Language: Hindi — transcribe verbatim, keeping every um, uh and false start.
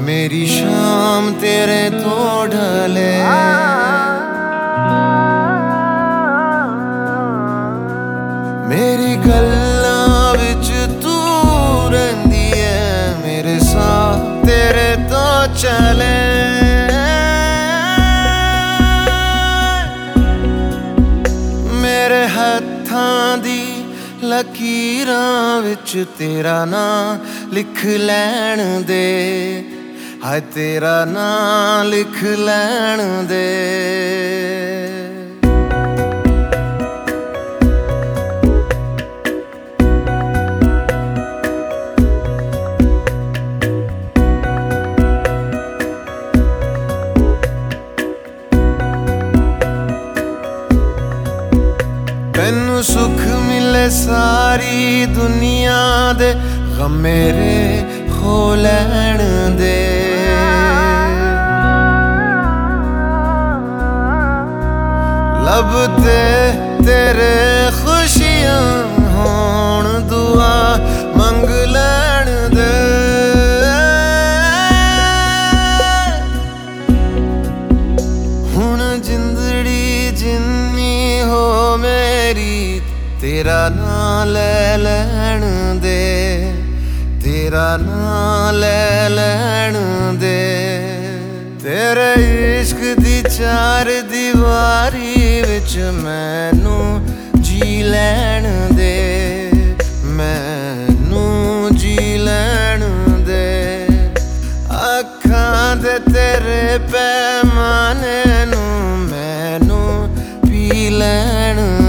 मेरी शाम तेरे तो ढले। मेरी गल्लां विच तू रहिंदी है, मेरे साथ तेरे तो चले। मेरे हत्थां दी लकीरां विच तेरा नां लिख लैण दे, हाय तेरा नां लिख लैण दे। मैनू सुख मिले सारी दुनिया दे, गम मेरे खो लैण दे। लब ते तेरे खुशियां होण, दुआ मंग लैण दे। हुण जिंदड़ी जिन्नी हो मेरी, तेरा नां ले लैण दे, तेरा नां ले लैण दे। तेरे इश्क दी चार दीवारी विच मैनू जी लैण दे, मैनू जी लैण दे। अखां दे तेरे पैमाने नू मैनू पी लैण